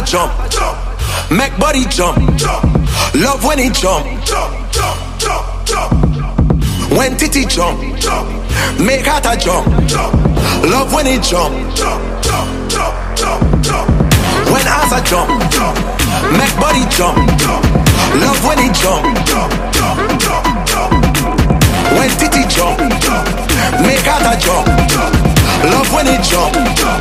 jump, make body jump. Love when he jump. When titty jump, make heart a jump. Love when he jump. When ass a jump, make body jump. Love when he jump. When titty jump, make heart a jump. Love when he jump.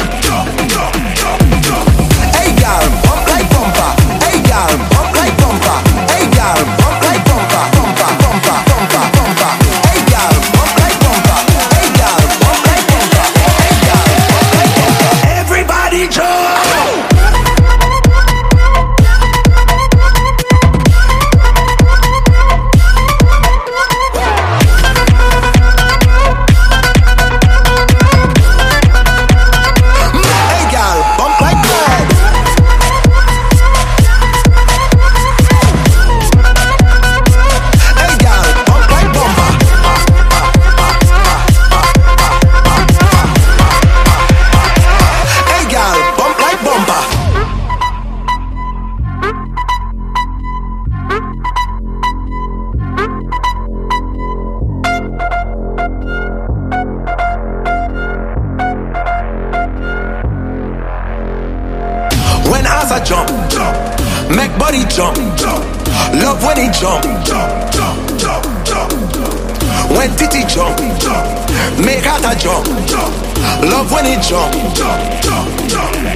Hey girl, bump like bumper. Hey girl, bump like bumper. Hey girl, bump like bumper. Bumper, bumper, bumper, bumper. Hey girl, bump like bumper. Hey girl, bump like bumper. Hey girl, bump like bumper. Everybody jump. Jump, make body jump. Love when he jump. When titty jump, make heart a jump. Love when he jump.